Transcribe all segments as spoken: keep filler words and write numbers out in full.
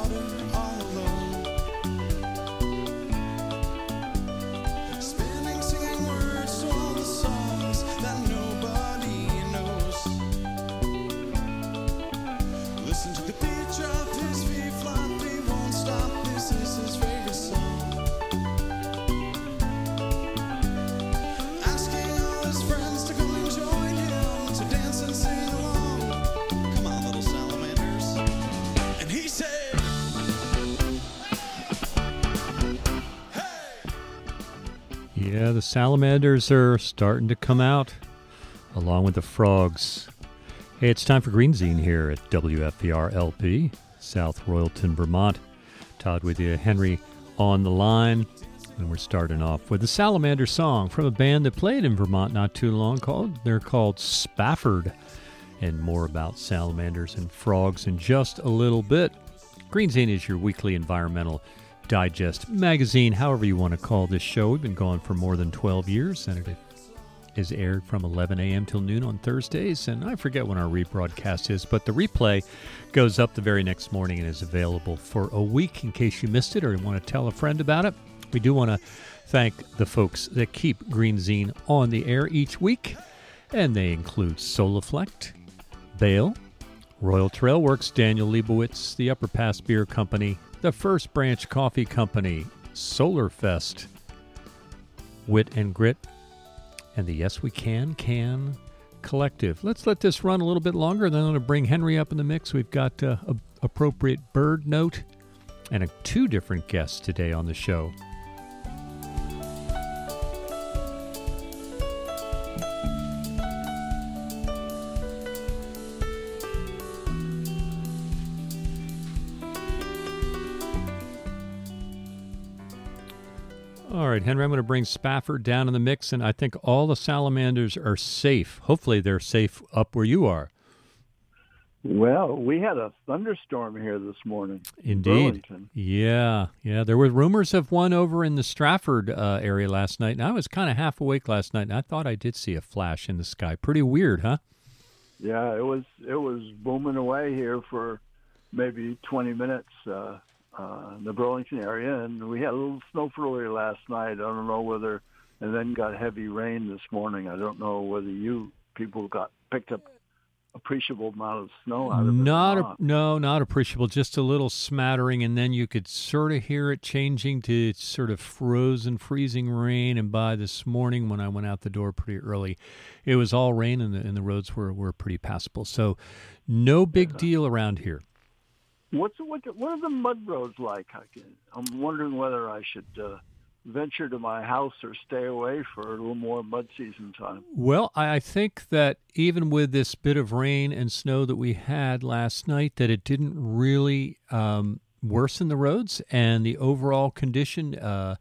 water all alone. Spinning, singing words to all the songs that nobody knows. Listen to the beat drop, his feet flop, he won't stop. This is his favorite song. Asking all his friends to come and join him to dance and sing along. Come on, little salamanders. And he said, hey! Yeah, the salamanders are starting to come out, along with the frogs. Hey, it's time for Green Zine here at W F P R L P, South Royalton, Vermont. Todd with you, Henry on the line. And we're starting off with the Salamander song from a band that played in Vermont not too long called. They're called Spafford. And more about salamanders and frogs in just a little bit. Green Zine is your weekly environmental digest magazine, however you want to call this show. We've been going for more than twelve years, and it is aired from eleven a.m. till noon on Thursdays, and I forget when our rebroadcast is, but the replay goes up the very next morning and is available for a week in case you missed it or you want to tell a friend about it. We do want to thank the folks that keep Green Zine on the air each week, and they include Solaflect, Bale, Royal Trail Works, Daniel Leibowitz, the Upper Pass Beer Company, the First Branch Coffee Company, Solarfest, Wit and Grit, and the Yes We Can Can Collective. Let's let this run a little bit longer, then I'm going to bring Henry up in the mix. We've got uh, a appropriate bird note and a, two different guests today on the show. All right, Henry, I'm going to bring Spafford down in the mix, and I think all the salamanders are safe. Hopefully they're safe up where you are. Well, we had a thunderstorm here this morning. Indeed. Burlington. Yeah, yeah. There were rumors of one over in the Stratford uh, area last night, and I was kind of half awake last night, and I thought I did see a flash in the sky. Pretty weird, huh? Yeah, it was it was booming away here for maybe twenty minutes uh, uh, in the Burlington area, and we had a little snow flurry last night. I don't know whether, and then got heavy rain this morning. I don't know whether you people got picked up appreciable amount of snow out of it. Not, Not. a, no, not appreciable. Just a little smattering, and then you could sort of hear it changing to sort of frozen, freezing rain. And by this morning, when I went out the door pretty early, it was all rain, and the and the roads were, were pretty passable. So, no big deal around here. What's what? What are the mud roads like? I can, I'm wondering whether I should uh, venture to my house or stay away for a little more mud season time. Well, I think that even with this bit of rain and snow that we had last night, that it didn't really um, worsen the roads, and the overall condition uh,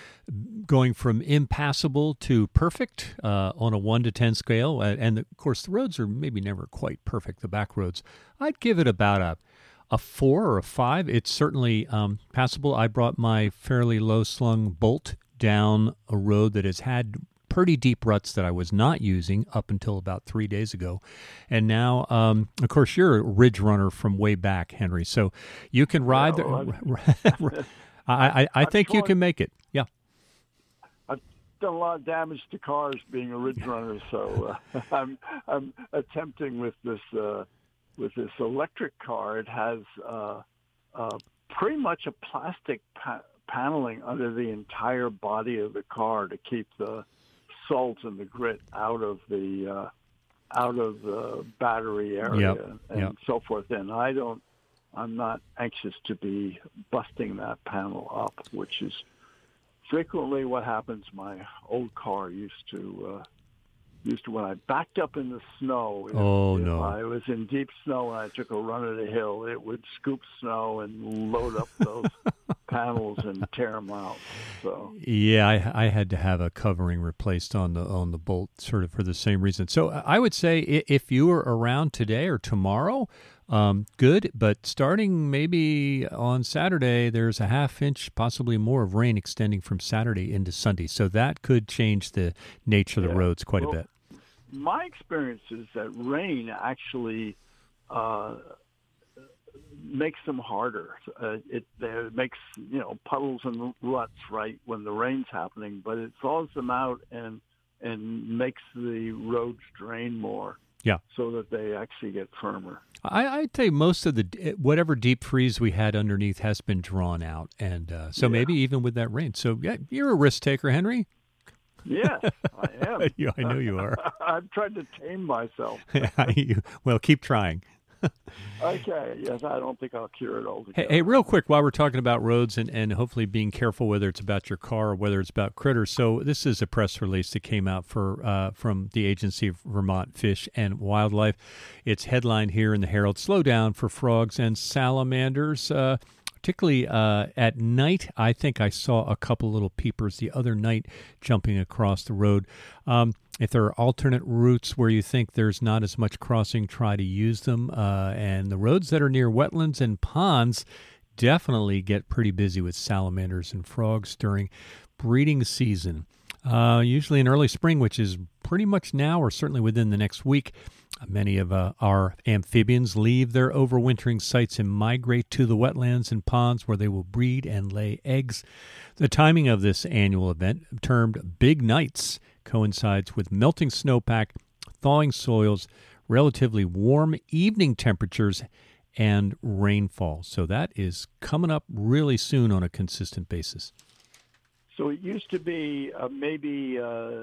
going from impassable to perfect uh, on a one to ten scale. And, of course, the roads are maybe never quite perfect, the back roads. I'd give it about a A four or a five. It's certainly um, passable. I brought my fairly low-slung Bolt down a road that has had pretty deep ruts that I was not using up until about three days ago. And now, um, of course, you're a ridge runner from way back, Henry. So you can ride. Yeah, well, the, I, I, I think you can make it. Yeah. I've done a lot of damage to cars being a ridge runner, so uh, I'm I'm attempting with this. Uh, With this electric car, it has uh, uh, pretty much a plastic pa- paneling under the entire body of the car to keep the salt and the grit out of the uh, out of the battery area Yep. and Yep. so forth. And I don't, I'm not anxious to be busting that panel up, which is frequently what happens. My old car used to. Uh, Used to when I backed up in the snow. If, Oh, if no. I was in deep snow and I took a run of the hill, it would scoop snow and load up those panels and tear them out. So Yeah, I, I had to have a covering replaced on the on the Bolt, sort of for the same reason. So I would say i- if you were around today or tomorrow, um, good. But starting maybe on Saturday, there's a half inch, possibly more, of rain extending from Saturday into Sunday. So that could change the nature of the Yeah. roads quite Well, a bit. my experience is that rain actually uh, makes them harder. Uh, it, it makes, you know, puddles and ruts, right, when the rain's happening, but it thaws them out and and makes the roads drain more. Yeah. So that they actually get firmer. I, I'd say most of the whatever deep freeze we had underneath has been drawn out, and uh, so Yeah. maybe even with that rain. So yeah, you're a risk taker, Henry. Yes, I am. Yeah, I know you are. I've tried to tame myself. You- well, keep trying. Okay, yes, I don't think I'll cure it Hey, altogether. hey, real quick, while we're talking about roads and, and hopefully being careful, whether it's about your car or whether it's about critters. So this is a press release that came out for uh, from the Agency of Vermont Fish and Wildlife. It's headlined here in the Herald: "Slow down for frogs and salamanders." Uh, particularly uh, at night, I think I saw a couple little peepers the other night jumping across the road. Um, if there are alternate routes where you think there's not as much crossing, try to use them. Uh, and the roads that are near wetlands and ponds definitely get pretty busy with salamanders and frogs during breeding season. Uh, usually in early spring, which is pretty much now or certainly within the next week. Many of uh, our amphibians leave their overwintering sites and migrate to the wetlands and ponds where they will breed and lay eggs. The timing of this annual event, termed Big Nights, coincides with melting snowpack, thawing soils, relatively warm evening temperatures, and rainfall. So that is coming up really soon on a consistent basis. So it used to be uh, maybe uh,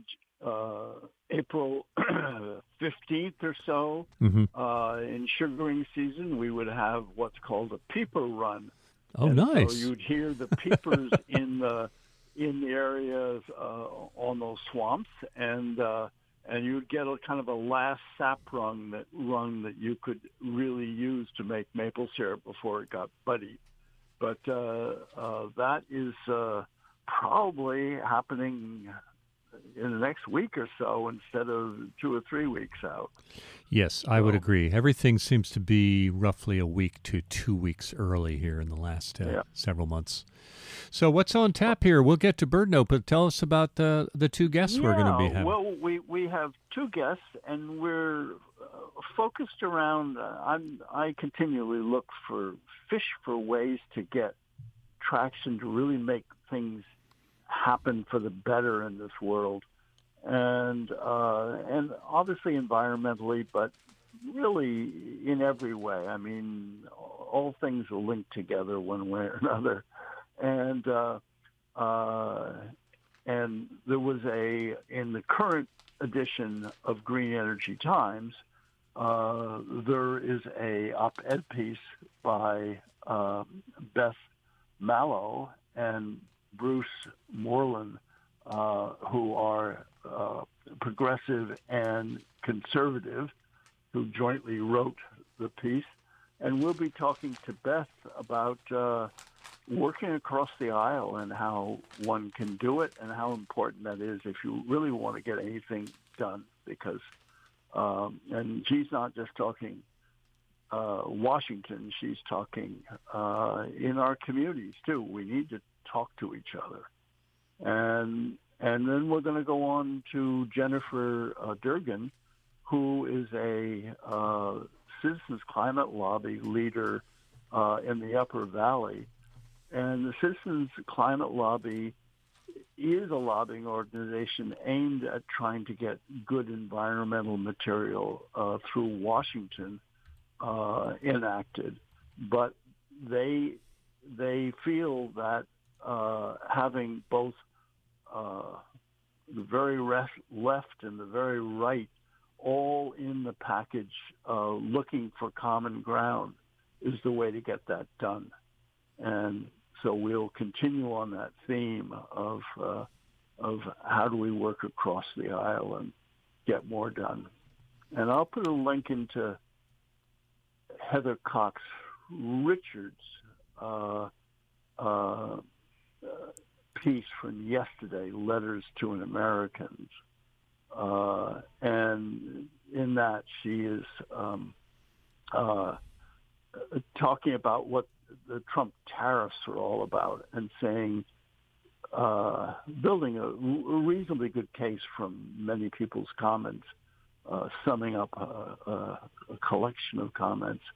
uh, April fifteenth or so. Mm-hmm. Uh, in sugaring season, we would have what's called a peeper run. Oh, And nice. So you'd hear the peepers in the in the areas uh, on those swamps, and uh, and you'd get a kind of a last sap rung that rung that you could really use to make maple syrup before it got buddy. But uh, uh, that is uh, probably happening in the next week or so instead of two or three weeks out. Yes, I would So- agree. Everything seems to be roughly a week to two weeks early here in the last uh, Yeah. several months. So what's on tap here? We'll get to bird note, but tell us about the the two guests we're going to be Yeah, having. Well, we, we have two guests, and we're uh, focused around. Uh, I'm I continually look for fish for ways to get traction to really make things happen for the better in this world, and uh, and obviously environmentally, but really in every way. I mean, all things are linked together one way or another, and. Uh, uh, And there was a, in the current edition of Green Energy Times, uh, there is a op-ed piece by uh, Beth Mallow and Bruce Moreland, uh, who are uh, progressive and conservative, who jointly wrote the piece. And we'll be talking to Beth about uh, working across the aisle and how one can do it and how important that is if you really want to get anything done. Because, um, and she's not just talking uh, Washington, she's talking uh, in our communities too. We need to talk to each other. And and then we're going to go on to Jennifer uh, Durgan, who is a uh, Citizens Climate Lobby leader uh, in the Upper Valley. And the Citizens Climate Lobby is a lobbying organization aimed at trying to get good environmental material uh, through Washington uh, enacted. But they they feel that uh, having both uh, the very rest, left and the very right all in the package uh, looking for common ground is the way to get that done. And so we'll continue on that theme of uh, of how do we work across the aisle and get more done. And I'll put a link into Heather Cox Richards' uh, uh, piece from yesterday, Letters to an American. Uh, and in that she is um, uh, talking about what the Trump tariffs are all about and saying, uh, building a, a reasonably good case from many people's comments, uh, summing up a, a, a collection of comments,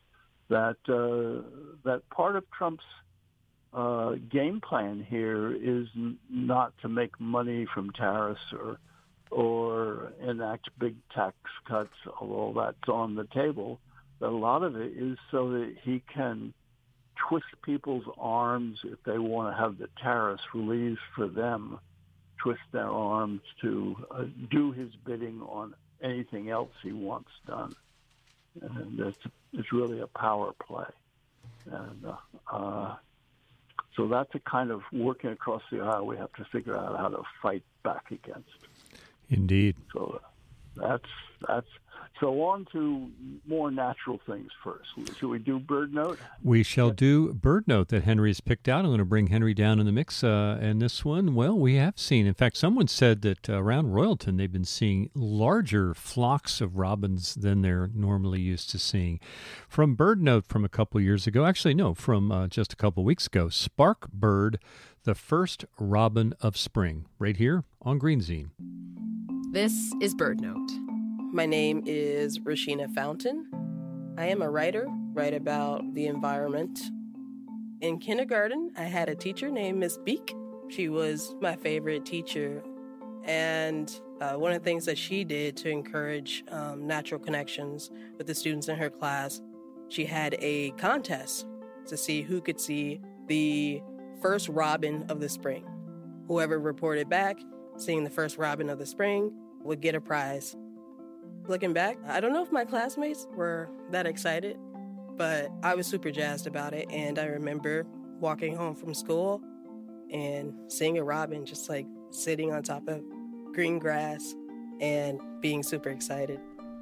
that uh, that part of Trump's uh, game plan here is n- not to make money from tariffs or or enact big tax cuts, although that's on the table. But a lot of it is so that he can twist people's arms if they want to have the tariffs released for them, twist their arms to uh, do his bidding on anything else he wants done. And it's, it's really a power play. And uh, uh, so that's a kind of working across the aisle we have to figure out how to fight back against. Indeed. So that's that's so on to more natural things first. Should we do Bird Note? We shall do Bird Note that Henry has picked out. I'm going to bring Henry down in the mix. Uh, and this one, well, we have seen. In fact, someone said that uh, around Royalton they've been seeing larger flocks of robins than they're normally used to seeing. From Bird Note from a couple years ago, actually, no, from uh, just a couple weeks ago, Spark Bird, the first robin of spring, right here on Greenzine. This is Bird Note. My name is Rashina Fountain. I am a writer, write about the environment. In kindergarten, I had a teacher named Miss Beek. She was my favorite teacher. And uh, one of the things that she did to encourage um, natural connections with the students in her class, she had a contest to see who could see the first robin of the spring. Whoever reported back seeing the first robin of the spring would get a prize. Looking back, I don't know if my classmates were that excited, but I was super jazzed about it. And I remember walking home from school and seeing a robin just like sitting on top of green grass and being super excited.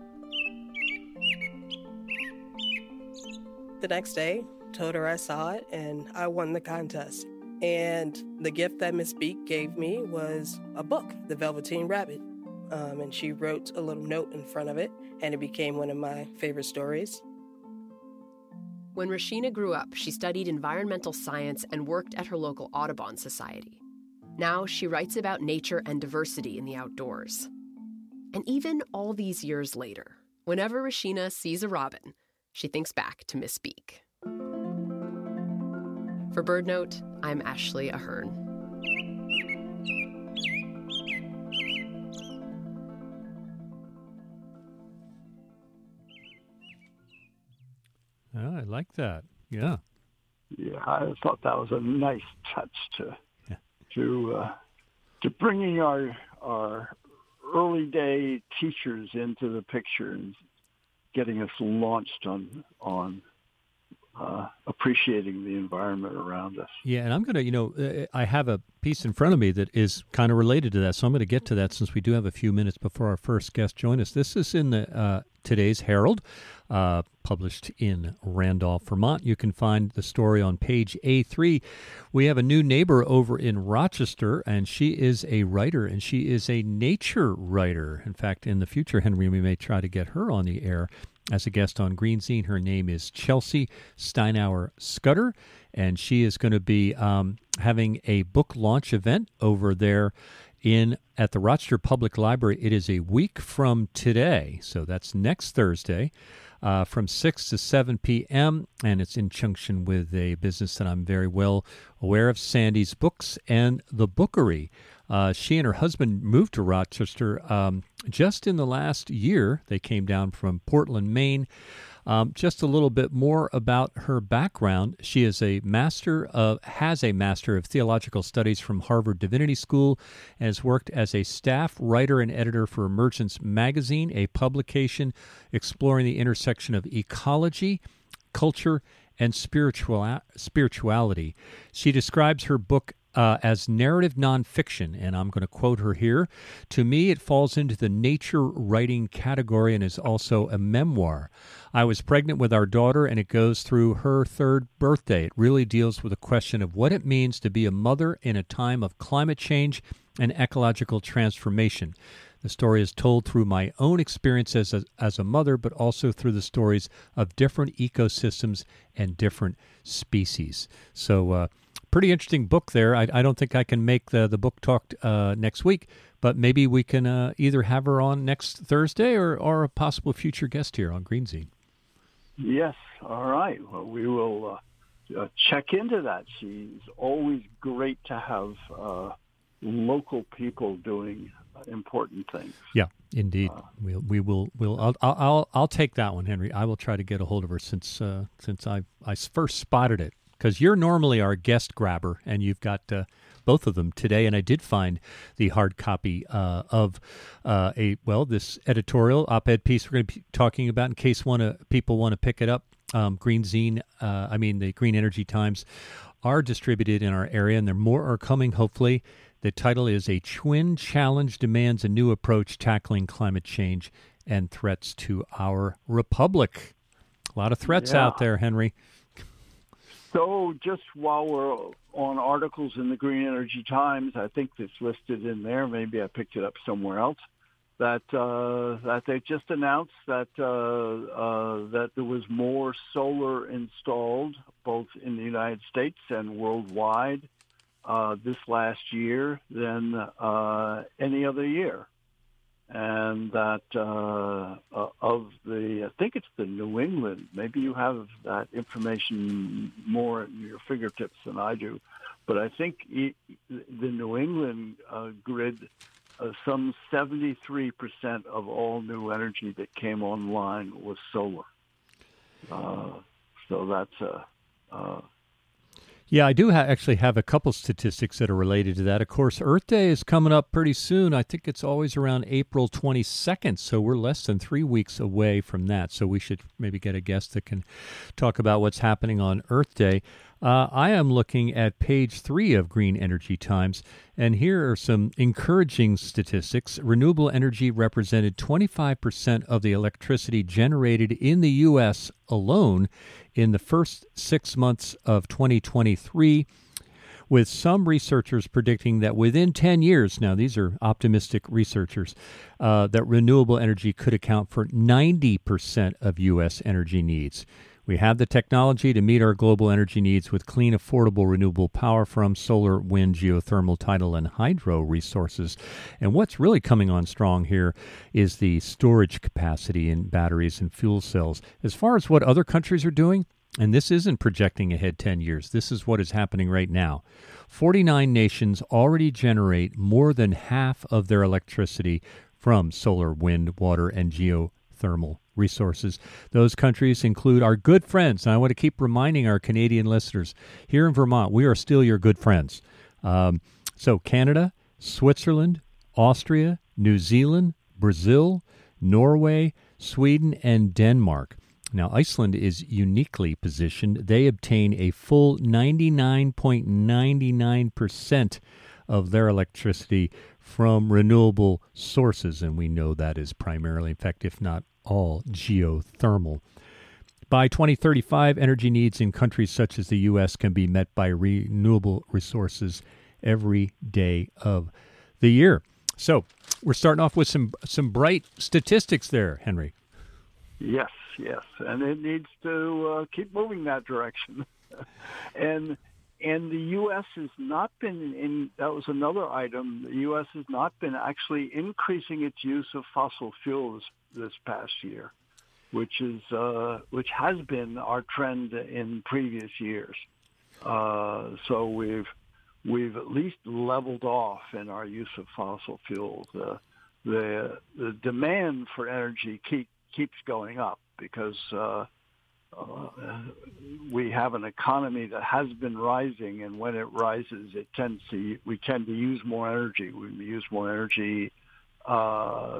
The next day, told her I saw it and I won the contest. And the gift that Miss Beek gave me was a book, The Velveteen Rabbit. Um, and she wrote a little note in front of it, and it became one of my favorite stories. When Rashina grew up, she studied environmental science and worked at her local Audubon Society. Now she writes about nature and diversity in the outdoors. And even all these years later, whenever Rashina sees a robin, she thinks back to Miss Beek. For Bird Note, I'm Ashley Ahern. Oh, I like that. Yeah. Yeah, I thought that was a nice touch to Yeah. to uh, to bringing our our early day teachers into the picture and getting us launched on on uh, appreciating the environment around us. Yeah, and I'm going to, you know, uh, I have a piece in front of me that is kind of related to that, so I'm going to get to that since we do have a few minutes before our first guest join us. This is in the uh, today's Herald, uh, published in Randolph, Vermont. You can find the story on page A three. We have a new neighbor over in Rochester, and she is a writer, and she is a nature writer. In fact, in the future, Henry, we may try to get her on the air as a guest on Greenzine. Her name is Chelsea Steinauer Scudder, and she is going to be um, having a book launch event over there in at the Rochester Public Library. It is a week from today, so that's next Thursday, uh, from six to seven p.m., and it's in conjunction with a business that I'm very well aware of, Sandy's Books and the Bookery. Uh, she and her husband moved to Rochester um, just in the last year. They came down from Portland, Maine. Um, just a little bit more about her background. She is a master of, has a Master of Theological Studies from Harvard Divinity School and has worked as a staff writer and editor for Emergence Magazine, a publication exploring the intersection of ecology, culture, and spiritual spirituality. She describes her book Uh, as narrative nonfiction, and I'm going to quote her here. To me, it falls into the nature writing category and is also a memoir. I was pregnant with our daughter, and it goes through her third birthday. It really deals with the question of what it means to be a mother in a time of climate change and ecological transformation. The story is told through my own experience as a, as a mother, but also through the stories of different ecosystems and different species. So, uh, pretty interesting book there. I, I don't think I can make the, the book talk uh, next week, but maybe we can uh, either have her on next Thursday or, or a possible future guest here on Greenzine. Yes. All right. Well, we will uh, uh, check into that. She's always great to have uh, local people doing important things. Yeah, indeed. Uh, we'll, we will. We'll. I'll, I'll. I'll take that one, Henry. I will try to get a hold of her since uh, since I I first spotted it. Because you're normally our guest grabber, and you've got uh, both of them today. And I did find the hard copy uh, of uh, a well, this editorial op-ed piece we're going to be talking about. In case one uh, people want to pick it up, um, Green Zine. Uh, I mean, the Green Energy Times are distributed in our area, and there more are coming. Hopefully, the title is "A Twin Challenge Demands a New Approach Tackling Climate Change and Threats to Our Republic." A lot of threats yeah. out there, Henry. So just while we're on articles in the Green Energy Times, I think it's listed in there. Maybe I picked it up somewhere else. That uh, that they just announced that uh, uh, that there was more solar installed both in the United States and worldwide uh, this last year than uh, any other year. And that uh, uh, of the, I think it's the New England, maybe you have that information more at your fingertips than I do, but I think it, the New England uh, grid, uh, some seventy-three percent of all new energy that came online was solar. Uh, so that's a... Uh, Yeah, I do ha- actually have a couple statistics that are related to that. Of course, Earth Day is coming up pretty soon. I think it's always around April twenty-second, so we're less than three weeks away from that. So we should maybe get a guest that can talk about what's happening on Earth Day. Uh, I am looking at page three of Green Energy Times, and here are some encouraging statistics. Renewable energy represented twenty-five percent of the electricity generated in the U S alone in the first six months of twenty twenty-three, with some researchers predicting that within ten years, now these are optimistic researchers, uh, that renewable energy could account for ninety percent of U S energy needs. We have the technology to meet our global energy needs with clean, affordable, renewable power from solar, wind, geothermal, tidal, and hydro resources. And what's really coming on strong here is the storage capacity in batteries and fuel cells. As far as what other countries are doing, and this isn't projecting ahead ten years, this is what is happening right now. forty-nine nations already generate more than half of their electricity from solar, wind, water, and geothermal resources. Those countries include our good friends, and I want to keep reminding our Canadian listeners, here in Vermont, we are still your good friends. Um, so Canada, Switzerland, Austria, New Zealand, Brazil, Norway, Sweden, and Denmark. Now, Iceland is uniquely positioned. They obtain a full ninety-nine point nine nine percent of their electricity from renewable sources, and we know that is primarily, in fact, if not all, geothermal. By twenty thirty-five, energy needs in countries such as the U S can be met by renewable resources every day of the year. So we're starting off with some some bright statistics there, Henry. Yes, yes, and it needs to uh, keep moving that direction. and and the U S has not been in. That was another item. The U S has not been actually increasing its use of fossil fuels this past year, which is uh, which has been our trend in previous years. Uh, so we've we've at least leveled off in our use of fossil fuels. Uh, the the demand for energy keep, keeps going up because uh, uh, we have an economy that has been rising, and when it rises, it tends to we tend to use more energy. We use more energy. Uh,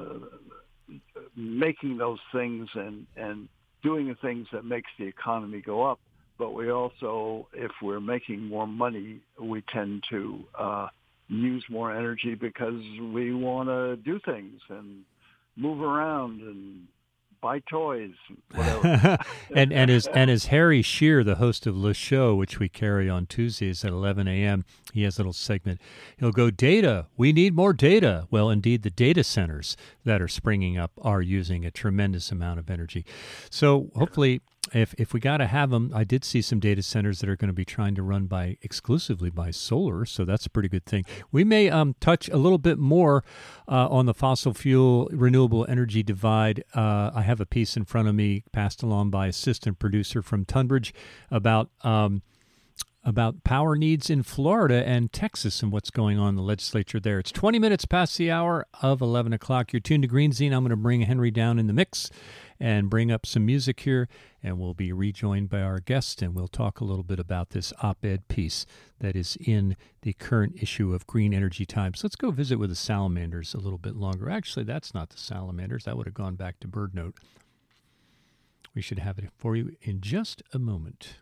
making those things and, and doing the things that makes the economy go up. But we also, if we're making more money, we tend to uh, use more energy because we want to do things and move around and buy toys, whatever. and and as and as Harry Shearer, the host of Le Show, which we carry on Tuesdays at eleven a.m., he has a little segment. He'll go, data, we need more data. Well, indeed, the data centers that are springing up are using a tremendous amount of energy. So hopefully if if we got to have them, I did see some data centers that are going to be trying to run by exclusively by solar, so that's a pretty good thing. We may um, touch a little bit more uh, on the fossil fuel renewable energy divide. Uh, I have a piece in front of me passed along by assistant producer from Tunbridge about um, about power needs in Florida and Texas and what's going on in the legislature there. It's twenty minutes past the hour of eleven o'clock. You're tuned to Green Zine. I'm going to bring Henry down in the mix and bring up some music here, and we'll be rejoined by our guest, and we'll talk a little bit about this op-ed piece that is in the current issue of Green Energy Times. Let's go visit with the salamanders a little bit longer. Actually, that's not the salamanders. That would have gone back to Bird Note. We should have it for you in just a moment.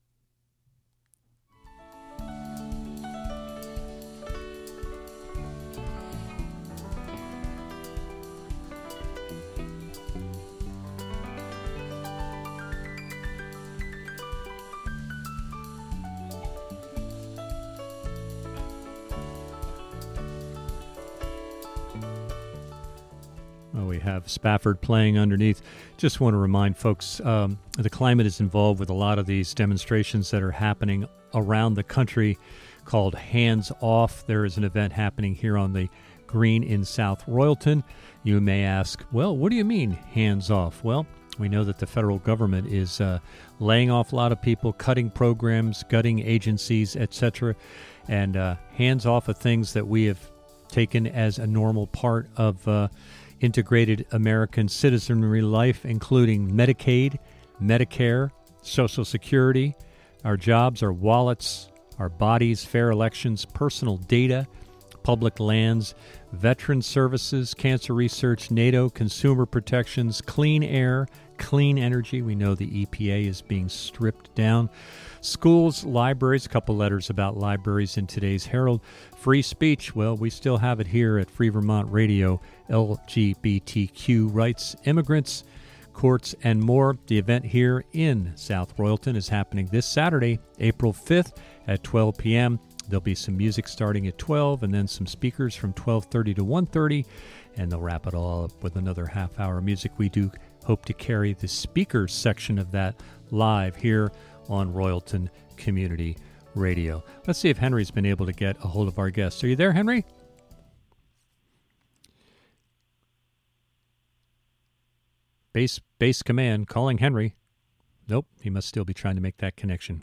Well, we have Spafford playing underneath. Just want to remind folks, um, the climate is involved with a lot of these demonstrations that are happening around the country called Hands Off. There is an event happening here on the Green in South Royalton. You may ask, well, what do you mean hands off? Well, we know that the federal government is uh, laying off a lot of people, cutting programs, gutting agencies, et cetera, and uh, hands off of things that we have taken as a normal part of uh, integrated American citizenry life, including Medicaid, Medicare, Social Security, our jobs, our wallets, our bodies, fair elections, personal data, public lands, veteran services, cancer research, NATO, consumer protections, clean air, clean energy. We know the E P A is being stripped down. Schools, libraries, a couple letters about libraries in today's Herald. Free speech, well, we still have it here at Free Vermont Radio. L G B T Q rights, immigrants, courts, and more. The event here in South Royalton is happening this Saturday, April fifth at twelve p.m. There'll be some music starting at twelve and then some speakers from twelve thirty to one thirty, and they'll wrap it all up with another half hour music. We do hope to carry the speakers section of that live here on Royalton Community Radio. Let's see if Henry's been able to get a hold of our guest. Are you there, Henry? Base, base command calling Henry. Nope, he must still be trying to make that connection.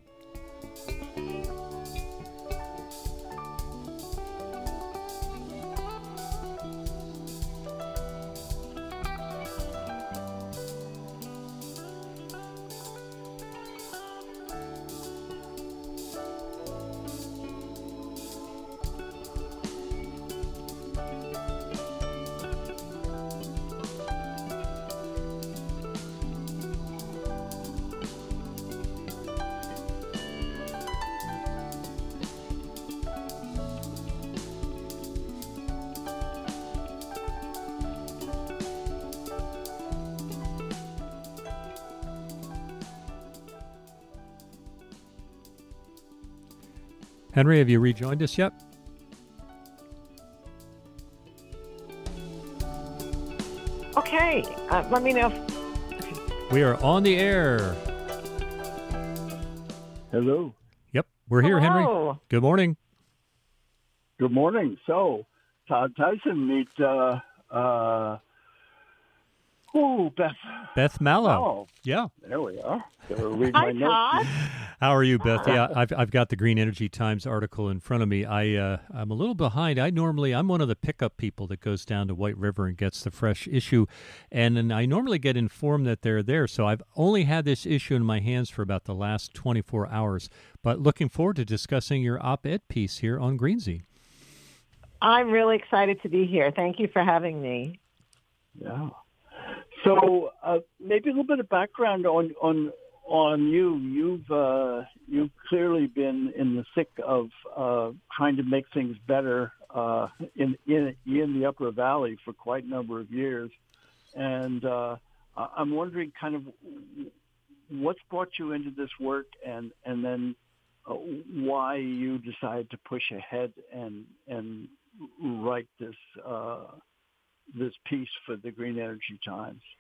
Henry, have you rejoined us yet? Okay, uh, let me know. If... We are on the air. Hello. Yep, we're here, Henry. Hello. Good morning. Good morning. So, Todd Tyson meet, uh, uh, oh, Beth. Beth Mallow. Oh, Yeah. there we are. Gotta read Hi, my notes. Todd. How are you, Beth? Yeah, I've I've got the Green Energy Times article in front of me. I uh, I'm a little behind. I normally I'm one of the pickup people that goes down to White River and gets the fresh issue, and, and I normally get informed that they're there. So I've only had this issue in my hands for about the last twenty-four hours. But looking forward to discussing your op-ed piece here on Green Zine. I'm really excited to be here. Thank you for having me. Yeah. So uh, maybe a little bit of background on on on you. You've uh, you've clearly been in the thick of uh, trying to make things better uh, in in in the Upper Valley for quite a number of years, and uh, I'm wondering kind of what's brought you into this work, and and then uh, why you decided to push ahead and and write this. Uh, this piece for the Green Energy Times.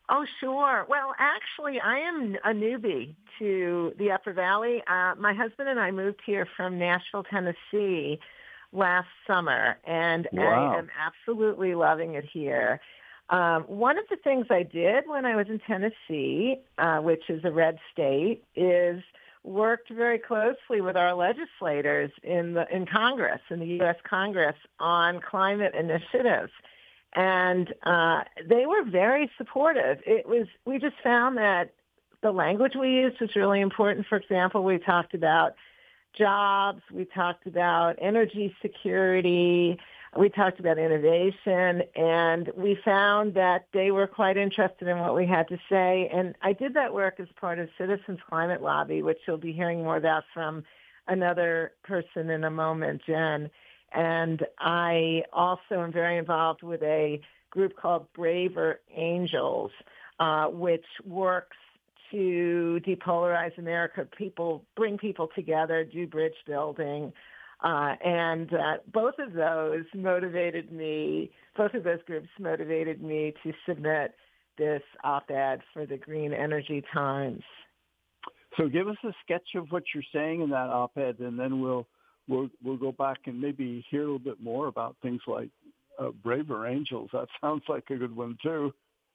Oh, sure. Well, actually, I am a newbie to the Upper Valley. Uh, my husband and I moved here from Nashville, Tennessee last summer, and Wow. I am absolutely loving it here. Um, one of the things I did when I was in Tennessee, uh, which is a red state, is worked very closely with our legislators in the in Congress, in the U S Congress, on climate initiatives. And uh, they were very supportive. It was we just found that the language we used was really important. For example, we talked about jobs, we talked about energy security, we talked about innovation, and we found that they were quite interested in what we had to say. And I did that work as part of Citizens Climate Lobby, which you'll be hearing more about from another person in a moment, Jen. And I also am very involved with a group called Braver Angels, uh, which works to depolarize America. People bring people together, do bridge building. Uh, and uh, both of those motivated me, both of those groups motivated me to submit this op-ed for the Green Energy Times. So give us a sketch of what you're saying in that op-ed, and then we'll we'll we'll go back and maybe hear a little bit more about things like uh, Braver Angels. That sounds like a good one too.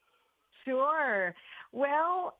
Sure. Well,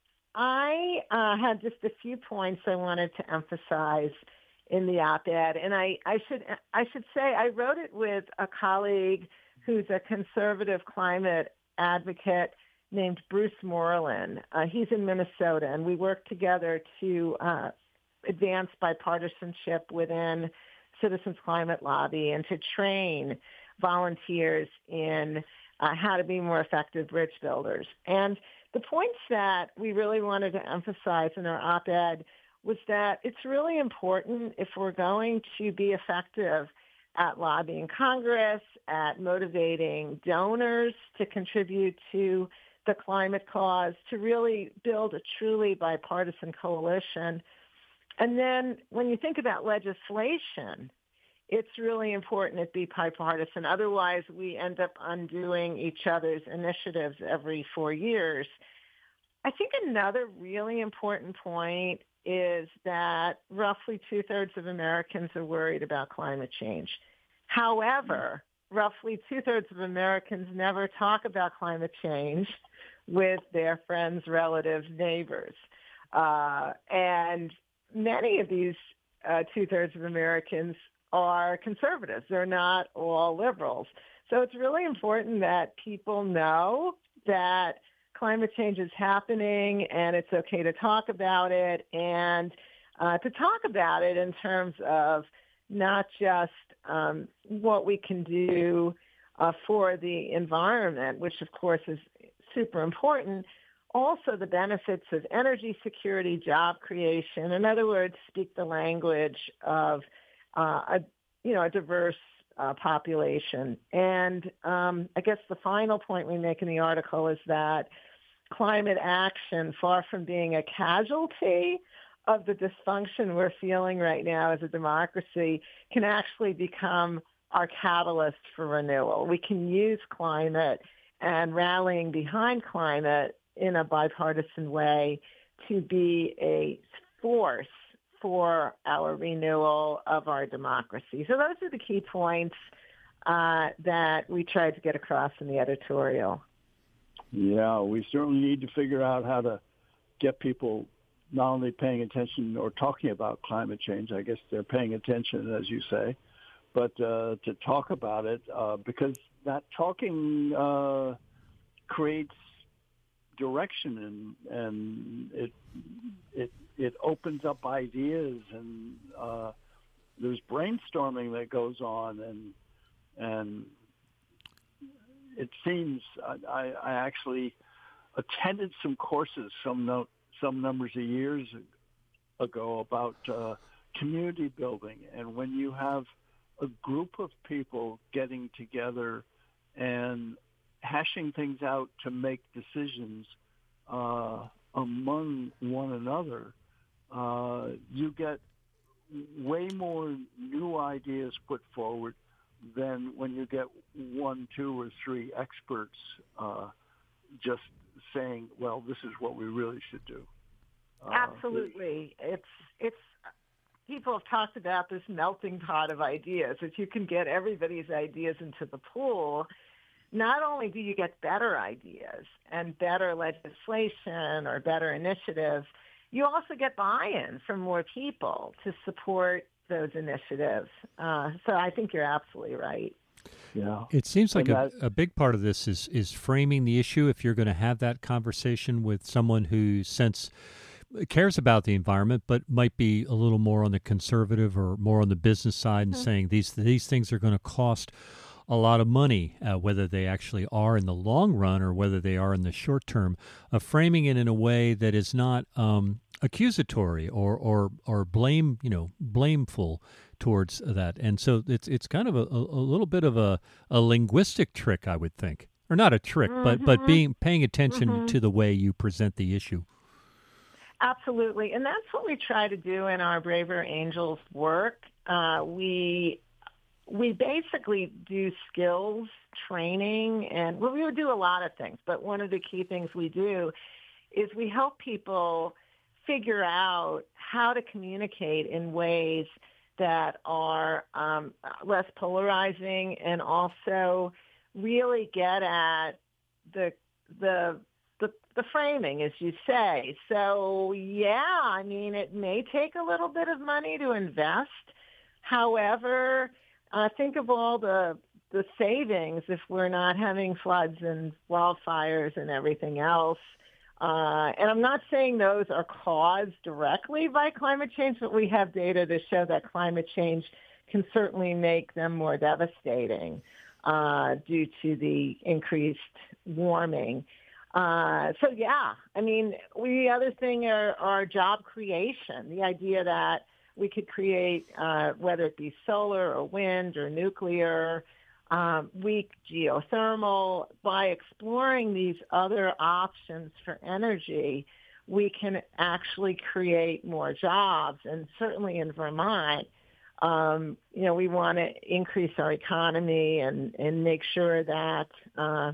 I uh, had just a few points I wanted to emphasize in the op-ed, and I, I should I should say I wrote it with a colleague who's a conservative climate advocate named Bruce Moreland. Uh, he's in Minnesota, and we work together to uh, advance bipartisanship within Citizens Climate Lobby and to train volunteers in uh, how to be more effective bridge builders. And the points that we really wanted to emphasize in our op-ed was that it's really important, if we're going to be effective at lobbying Congress, at motivating donors to contribute to the climate cause, to really build a truly bipartisan coalition. And then when you think about legislation, it's really important it be bipartisan. Otherwise, we end up undoing each other's initiatives every four years. I think another really important point is that roughly two-thirds of Americans are worried about climate change. However, roughly two-thirds of Americans never talk about climate change with their friends, relatives, neighbors. Uh, and many of these uh, two-thirds of Americans are conservatives. They're not all liberals. So it's really important that people know that climate change is happening and it's okay to talk about it, and uh, to talk about it in terms of not just um, what we can do uh, for the environment, which of course is super important, also the benefits of energy security, job creation. In other words, speak the language of uh, a you know a diverse uh, population. And um, I guess the final point we make in the article is that climate action, far from being a casualty of the dysfunction we're feeling right now as a democracy, can actually become our catalyst for renewal. We can use climate and rallying behind climate in a bipartisan way to be a force for our renewal of our democracy. So those are the key points uh, that we tried to get across in the editorial. Yeah, we certainly need to figure out how to get people not only paying attention or talking about climate change. I guess they're paying attention, as you say, but uh, to talk about it, uh, because that talking uh, creates direction, and and it it it opens up ideas, and uh, there's brainstorming that goes on, and and it seems I, I actually attended some courses some no, some numbers of years ago about uh, community building, and when you have a group of people getting together and hashing things out to make decisions uh, among one another, uh, you get way more new ideas put forward than when you get one, two, or three experts uh, just saying, well, this is what we really should do. Uh, Absolutely. It's it's people have talked about this melting pot of ideas. If you can get everybody's ideas into the pool, not only do you get better ideas and better legislation or better initiatives, you also get buy-in from more people to support those initiatives. Uh, so I think you're absolutely right. Yeah. It seems like a, that, a big part of this is is framing the issue. If you're going to have that conversation with someone who sense cares about the environment, but might be a little more on the conservative or more on the business side, and mm-hmm. saying these these things are going to cost a lot of money, uh, whether they actually are in the long run or whether they are in the short term, of framing it in a way that is not um, accusatory or or or blame you know blameful towards that. And so it's it's kind of a, a little bit of a, a linguistic trick, I would think, or not a trick, mm-hmm. but but being paying attention mm-hmm. to the way you present the issue. Absolutely, and that's what we try to do in our Braver Angels work. Uh, we we basically do skills training, and well, we do a lot of things, but one of the key things we do is we help people figure out how to communicate in ways that are um, less polarizing and also really get at the the the the framing, as you say. So, yeah, I mean, it may take a little bit of money to invest. However, uh, think of all the the savings if we're not having floods and wildfires and everything else. Uh, and I'm not saying those are caused directly by climate change, but we have data to show that climate change can certainly make them more devastating uh, due to the increased warming. Uh, so, yeah, I mean, we, the other thing are, are job creation, the idea that we could create, uh, whether it be solar or wind or nuclear, um, weak geothermal. By exploring these other options for energy, we can actually create more jobs. And certainly in Vermont, um, you know, we want to increase our economy and, and make sure that uh,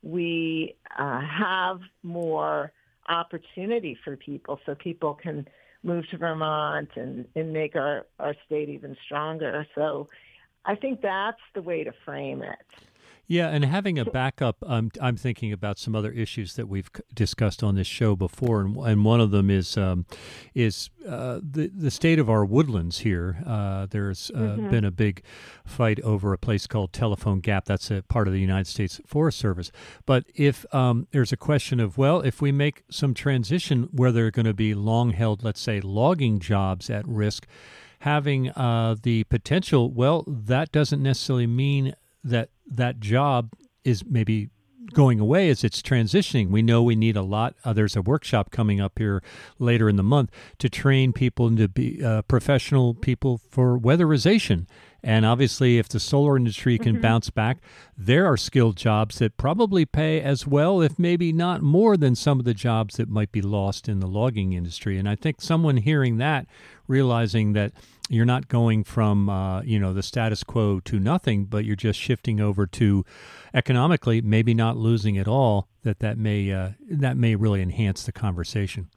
we uh, have more opportunity for people so people can move to Vermont and, and make our, our state even stronger. So I think that's the way to frame it. Yeah, and having a backup, um, I'm thinking about some other issues that we've discussed on this show before, and, and one of them is um, is uh, the the state of our woodlands here. Uh, there's uh, mm-hmm. been a big fight over a place called Telephone Gap. That's a part of the United States Forest Service. But if um, there's a question of, well, if we make some transition where there are going to be long-held, let's say, logging jobs at risk, having uh, the potential, well, that doesn't necessarily mean that that job is maybe going away as it's transitioning. We know we need a lot. Uh, there's a workshop coming up here later in the month to train people to be uh, professional people for weatherization. And obviously, if the solar industry can mm-hmm. bounce back, there are skilled jobs that probably pay as well, if maybe not more than some of the jobs that might be lost in the logging industry. And I think someone hearing that, realizing that you're not going from, uh, you know, the status quo to nothing, but you're just shifting over to economically, maybe not losing at all, that that may uh, that may really enhance the conversation.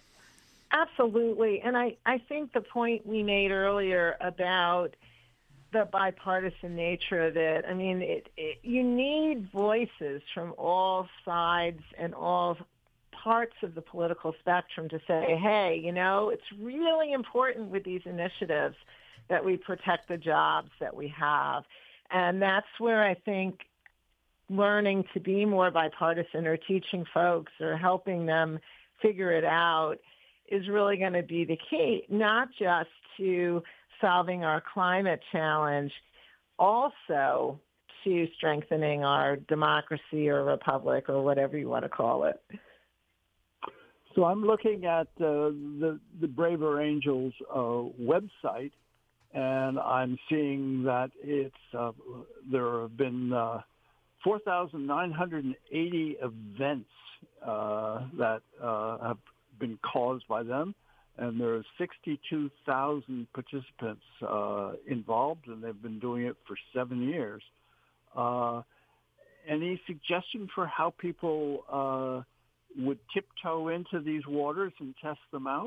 Absolutely. And I, I think the point we made earlier about the bipartisan nature of it, I mean, it, it, you need voices from all sides and all parts of the political spectrum to say, hey, you know, it's really important with these initiatives that we protect the jobs that we have. And that's where I think learning to be more bipartisan or teaching folks or helping them figure it out is really going to be the key, not just to solving our climate challenge, also to strengthening our democracy or republic or whatever you want to call it. So I'm looking at uh, the, the Braver Angels uh, website, and I'm seeing that it's uh, there have been uh, four thousand nine hundred eighty events uh, that uh, have been caused by them, and there are sixty-two thousand participants uh, involved, and they've been doing it for seven years. Uh, any suggestion for how people uh, would tiptoe into these waters and test them out?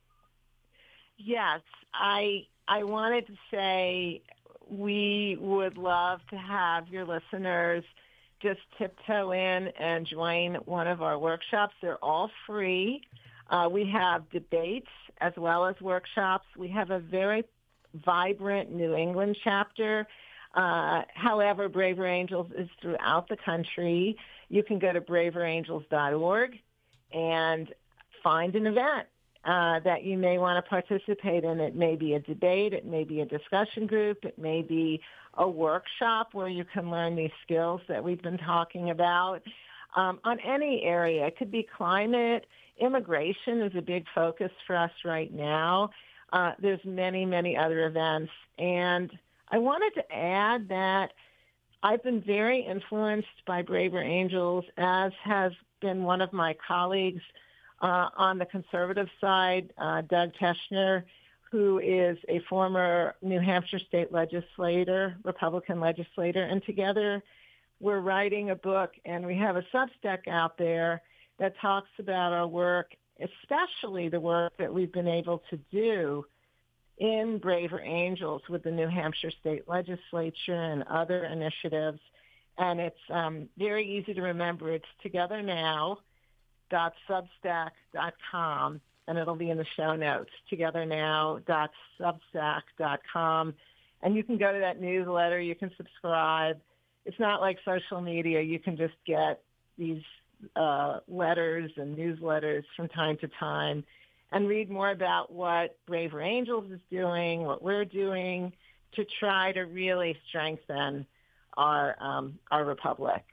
Yes, I I wanted to say we would love to have your listeners just tiptoe in and join one of our workshops. They're all free. Uh, we have debates as well as workshops. We have a very vibrant New England chapter. Uh, however, Braver Angels is throughout the country. You can go to braver angels dot org and find an event uh, that you may want to participate in. It may be a debate. It may be a discussion group. It may be a workshop where you can learn these skills that we've been talking about um, on any area. It could be climate. Immigration is a big focus for us right now. Uh, there's many, many other events. And I wanted to add that I've been very influenced by Braver Angels, as has been one of my colleagues uh, on the conservative side, uh, Doug Teschner, who is a former New Hampshire state legislator, Republican legislator. And together we're writing a book, and we have a Substack out there that talks about our work, especially the work that we've been able to do in Braver Angels with the New Hampshire State Legislature and other initiatives. And it's um, very easy to remember. It's together now dot substack dot com, and it'll be in the show notes, together now dot substack dot com. And you can go to that newsletter. You can subscribe. It's not like social media. You can just get these uh, letters and newsletters from time to time and read more about what Braver Angels is doing, what we're doing to try to really strengthen our um, our republic.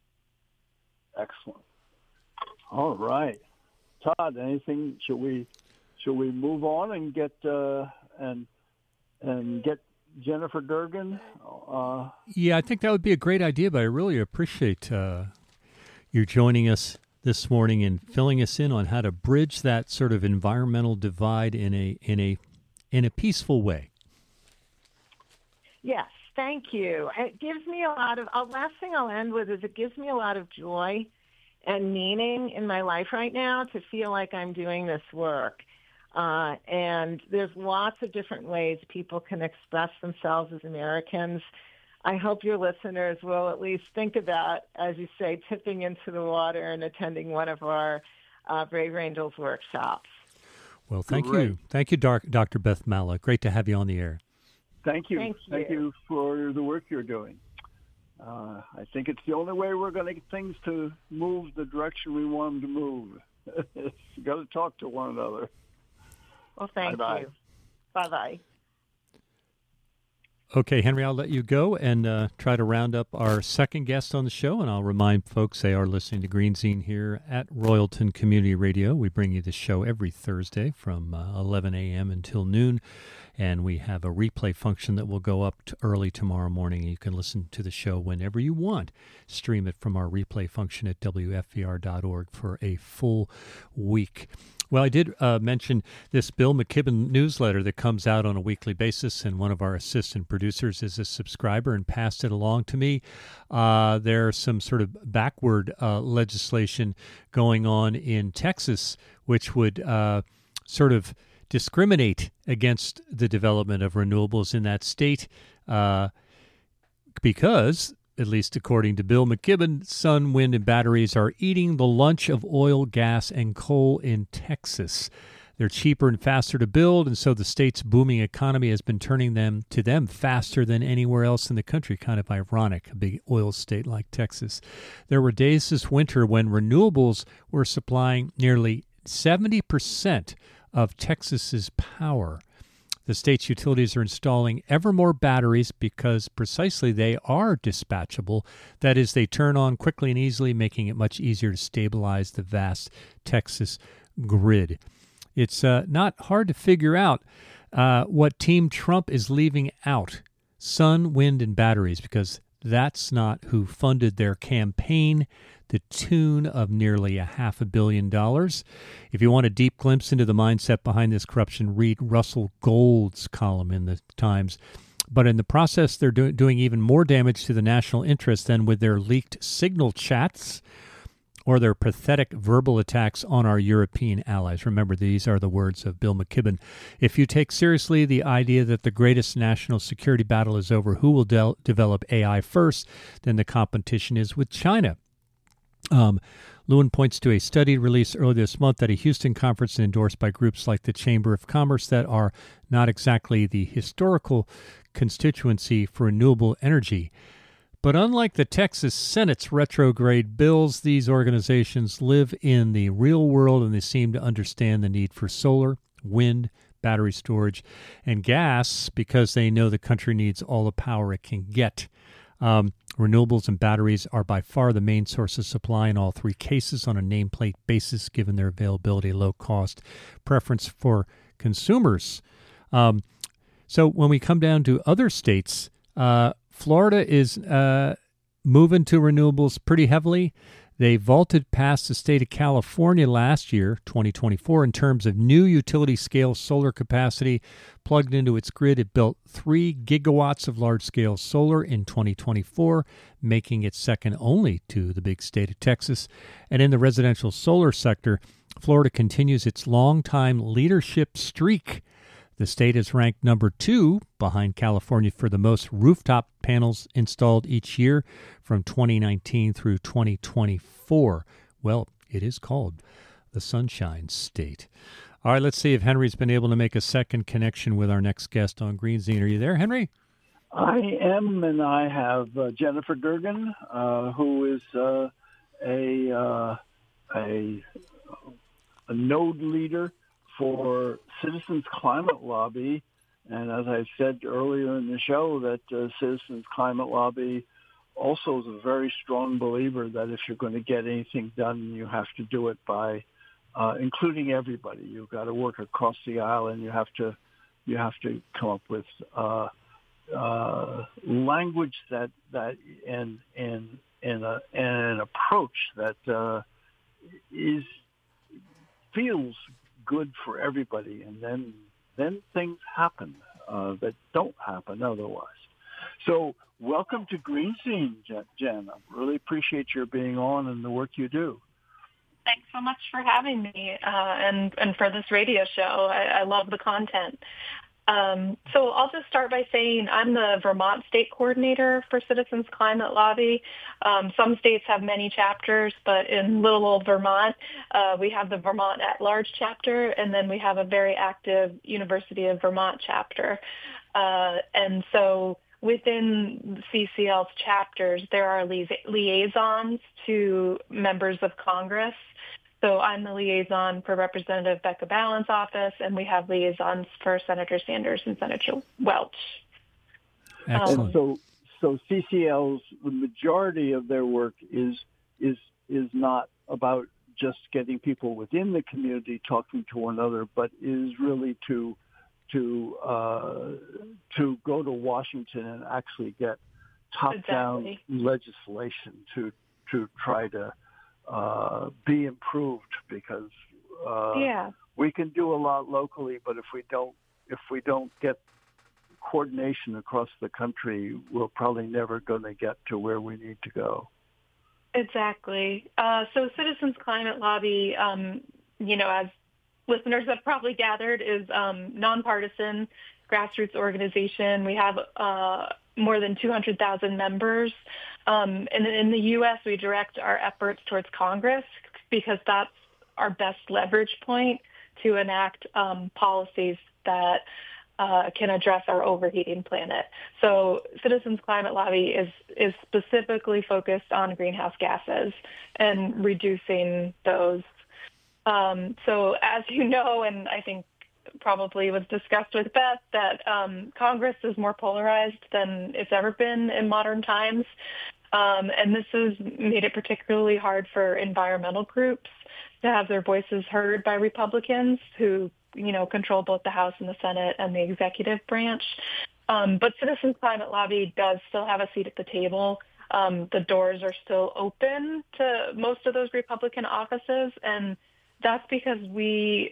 Excellent. All right, Todd. Anything? Should we should we move on and get uh, and and get Jennifer Durgan? Uh, Yeah, I think that would be a great idea, but I really appreciate uh, you joining us this morning and filling us in on how to bridge that sort of environmental divide in a in a in a peaceful way. Yes, thank you. It gives me a lot of. Uh, last thing I'll end with is it gives me a lot of joy and meaning in my life right now to feel like I'm doing this work. Uh, and there's lots of different ways people can express themselves as Americans. I hope your listeners will at least think about, as you say, tipping into the water and attending one of our uh, Braver Angels workshops. Well, thank Great. you. Thank you, Doctor Beth Malloch. Great to have you on the air. Thank you. Thank Thank you. you for the work you're doing. Uh, I think it's the only way we're going to get things to move the direction we want them to move. You've got to talk to one another. Well, thank Bye-bye. you. Bye-bye. Okay, Henry, I'll let you go and uh, try to round up our second guest on the show. And I'll remind folks they are listening to Green Zine here at Royalton Community Radio. We bring you the show every Thursday from uh, eleven a.m. until noon. And we have a replay function that will go up to early tomorrow morning. You can listen to the show whenever you want. Stream it from our replay function at W F V R dot org for a full week. Well, I did uh, mention this Bill McKibben newsletter that comes out on a weekly basis, and one of our assistant producers is a subscriber and passed it along to me. Uh, there's some sort of backward uh, legislation going on in Texas, which would uh, sort of discriminate against the development of renewables in that state uh, because, at least according to Bill McKibben, sun, wind, and batteries are eating the lunch of oil, gas, and coal in Texas. They're cheaper and faster to build, and so the state's booming economy has been turning them to them faster than anywhere else in the country. Kind of ironic, a big oil state like Texas. There were days this winter when renewables were supplying nearly seventy percent of Texas's power. The state's utilities are installing ever more batteries because precisely they are dispatchable. That is, they turn on quickly and easily, making it much easier to stabilize the vast Texas grid. It's uh, not hard to figure out uh, what Team Trump is leaving out: sun, wind, and batteries, because that's not who funded their campaign, the tune of nearly a half a billion dollars. If you want a deep glimpse into the mindset behind this corruption, read Russell Gold's column in the Times. But in the process, they're do- doing even more damage to the national interest than with their leaked signal chats or their pathetic verbal attacks on our European allies. Remember, these are the words of Bill McKibben. If you take seriously the idea that the greatest national security battle is over who will de- develop A I first, then the competition is with China. Um, Lewin points to a study released earlier this month at a Houston conference and endorsed by groups like the Chamber of Commerce that are not exactly the historical constituency for renewable energy. But unlike the Texas Senate's retrograde bills, these organizations live in the real world, and they seem to understand the need for solar, wind, battery storage, and gas because they know the country needs all the power it can get. Um, renewables and batteries are by far the main source of supply in all three cases on a nameplate basis, given their availability, low cost, preference for consumers. Um, so when we come down to other states, uh, Florida is uh, moving to renewables pretty heavily. They vaulted past the state of California last year, twenty twenty-four, in terms of new utility-scale solar capacity plugged into its grid. It built three gigawatts of large-scale solar in twenty twenty-four, making it second only to the big state of Texas. And in the residential solar sector, Florida continues its long-time leadership streak. The state is ranked number two behind California for the most rooftop panels installed each year from twenty nineteen through twenty twenty-four. Well, it is called the Sunshine State. All right, let's see if Henry's been able to make a second connection with our next guest on Green Zine. Are you there, Henry? I am, and I have uh, Jennifer Gergen, uh, who is uh, a, uh, a a node leader for Citizens Climate Lobby. And as I said earlier in the show, that uh, Citizens Climate Lobby also is a very strong believer that if you're going to get anything done, you have to do it by uh, including everybody. You've got to work across the aisle, and you have to you have to come up with uh, uh, language that that and and and, a, and an approach that uh, is feels good for everybody, and then then things happen uh, that don't happen otherwise. So welcome to Green Zine, Jen. I really appreciate your being on and the work you do. Thanks so much for having me uh, and, and for this radio show. I, I love the content. Um, so I'll just start by saying I'm the Vermont State Coordinator for Citizens Climate Lobby. Um, some states have many chapters, but in little old Vermont, uh, we have the Vermont at-large chapter, and then we have a very active University of Vermont chapter. Uh, and so within C C L's chapters, there are li- liaisons to members of Congress. So I'm the liaison for Representative Becca Balint's office, and we have liaisons for Senator Sanders and Senator Welch. Excellent. And so, so C C L's, the majority of their work is is is not about just getting people within the community talking to one another, but is really to to uh, to go to Washington and actually get top-down Exactly. legislation to to try to uh, be improved, because uh, Yeah. we can do a lot locally, but if we don't if we don't get coordination across the country, we're probably never going to get to where we need to go. Exactly. Uh, so Citizens Climate Lobby, um, you know, as listeners have probably gathered, is um, nonpartisan grassroots organization. We have uh, more than two hundred thousand members. Um, and in the U S, we direct our efforts towards Congress because that's our best leverage point to enact um, policies that uh, can address our overheating planet. So Citizens Climate Lobby is, is specifically focused on greenhouse gases and reducing those. Um, so as you know, and I think probably was discussed with Beth, that um, Congress is more polarized than it's ever been in modern times. Um, and this has made it particularly hard for environmental groups to have their voices heard by Republicans who, you know, control both the House and the Senate and the executive branch. Um, but Citizens Climate Lobby does still have a seat at the table. Um, the doors are still open to most of those Republican offices, and that's because we,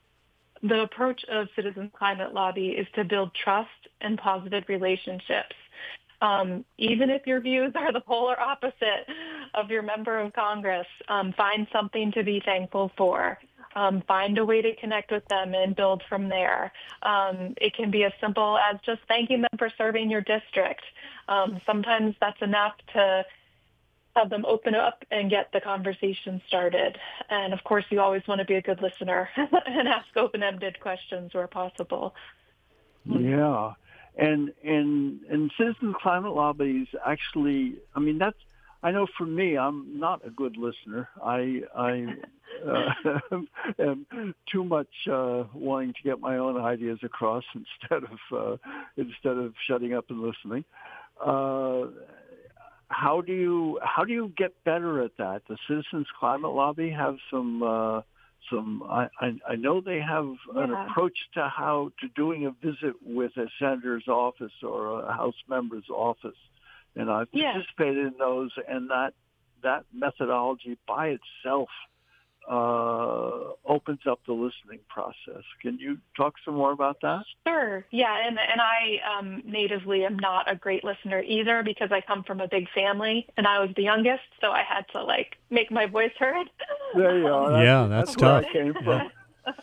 the approach of Citizens Climate Lobby is to build trust and positive relationships Um, even if your views are the polar opposite of your member of Congress, um, find something to be thankful for. Um, find a way to connect with them and build from there. Um, it can be as simple as just thanking them for serving your district. Um, sometimes that's enough to have them open up and get the conversation started. And of course, you always want to be a good listener and ask open-ended questions where possible. Yeah. And, and, and citizen climate lobbies actually, I mean, that's, I know for me, I'm not a good listener. I, I uh, am too much uh, wanting to get my own ideas across instead of uh, instead of shutting up and listening. Uh, how do you how do you get better at that? The Citizens Climate Lobby have some uh, some. I, I, I know they have an Yeah. approach to how to doing a visit with a senator's office or a House member's office. And I've Yeah. participated in those, and that that methodology by itself uh, opens up the listening process. Can you talk some more about that? Sure. Yeah, and and I um, natively am not a great listener either because I come from a big family and I was the youngest, so I had to like make my voice heard. There you are. Yeah, that's where tough. I came from.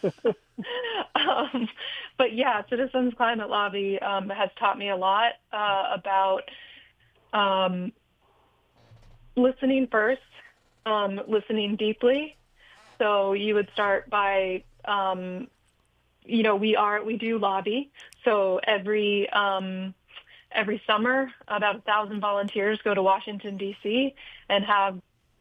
um, but yeah, Citizens Climate Lobby um, has taught me a lot uh, about um, listening first, um, listening deeply. So you would start by, um, you know, we are we do lobby. So every um, every summer, about a thousand volunteers go to Washington D C and have,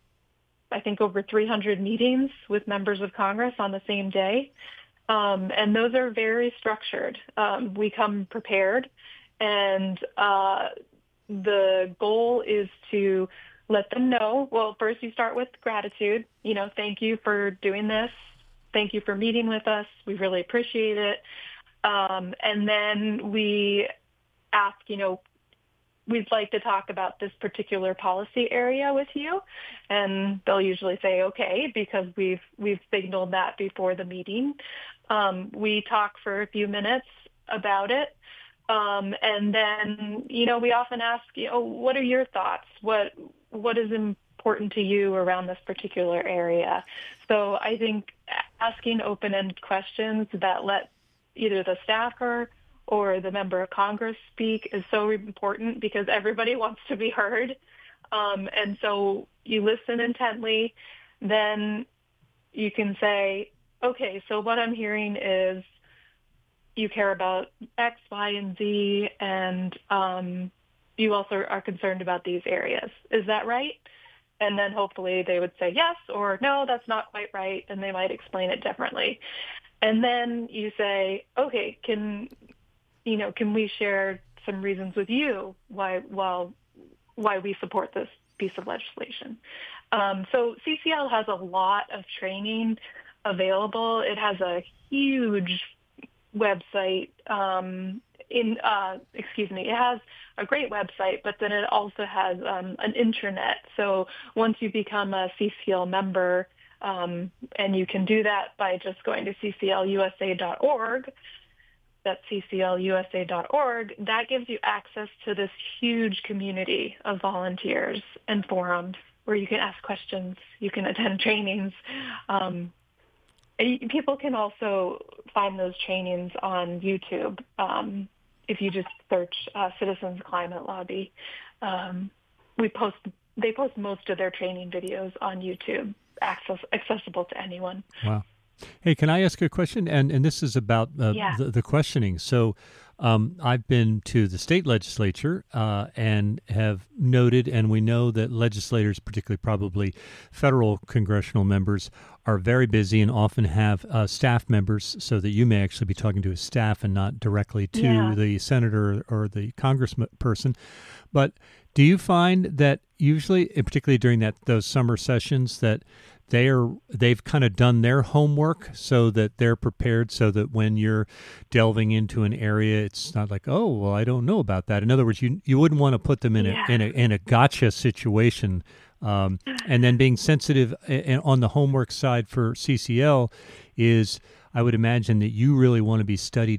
I think, over three hundred meetings with members of Congress on the same day. Um, and those are very structured. Um, we come prepared, and uh, the goal is to let them know. Well, first you start with gratitude. You know, thank you for doing this. Thank you for meeting with us. We really appreciate it. Um, and then we ask, you know, we'd like to talk about this particular policy area with you. And they'll usually say, okay, because we've we've signaled that before the meeting. Um, we talk for a few minutes about it. Um, and then, you know, we often ask, you know, what are your thoughts? What what is important to you around this particular area? So I think asking open-ended questions that let either the staffer or the member of Congress speak is so important because everybody wants to be heard. Um, and so you listen intently, then you can say, okay, so what I'm hearing is you care about X, Y, and Z, and um, you also are concerned about these areas. Is that right? And then hopefully they would say yes or no, that's not quite right, and they might explain it differently. And then you say, okay, can you know, can we share some reasons with you why well, why we support this piece of legislation? Um, so C C L has a lot of training available. It has a huge website. Um, in uh, excuse me, it has a great website, but then it also has um, an intranet. So once you become a C C L member, um, and you can do that by just going to c c l u s a dot org. That's c c l u s a dot org. That gives you access to this huge community of volunteers and forums where you can ask questions, you can attend trainings. Um, people can also find those trainings on YouTube. Um, if you just search uh, Citizens Climate Lobby, um, we post. They post most of their training videos on YouTube, access, accessible to anyone. Wow. Hey, can I ask a question? And and this is about uh, Yeah. the, the questioning. So um, I've been to the state legislature uh, and have noted, and we know that legislators, particularly probably federal congressional members, are very busy and often have uh, staff members, so that you may actually be talking to a staff and not directly to Yeah. the senator or the congressperson. But do you find that usually, and particularly during that those summer sessions, that they are they've kind of done their homework so that they're prepared, so that when you're delving into an area, it's not like, oh, well, I don't know about that. In other words, you you wouldn't want to put them in Yeah. a in a in a gotcha situation. Um, and then being sensitive a- on the homework side for C C L is, I would imagine that you really want to be studied on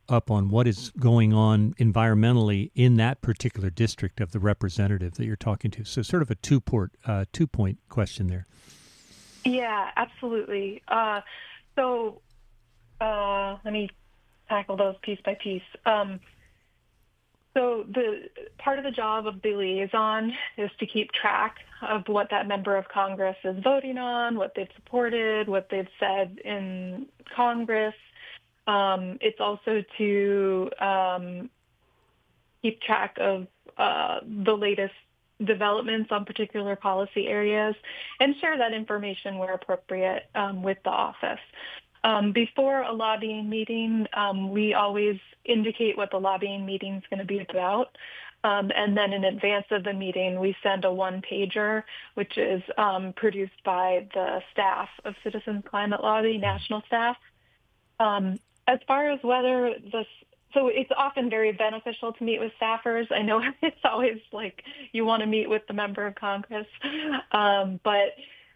up on what is going on environmentally in that particular district of the representative that you're talking to. So sort of a two-port, uh, two-point question there. Yeah, absolutely. Uh, so uh, let me tackle those piece by piece. Um, so the part of the job of the liaison is to keep track of what that member of Congress is voting on, what they've supported, what they've said in Congress. Um, it's also to um, keep track of uh, the latest developments on particular policy areas and share that information where appropriate um, with the office. Um, before a lobbying meeting, um, we always indicate what the lobbying meeting is going to be about. Um, and then in advance of the meeting, we send a one-pager, which is um, produced by the staff of Citizens Climate Lobby, national staff. Um, as far as whether the So it's often very beneficial to meet with staffers. I know it's always like you want to meet with the member of Congress. Um, but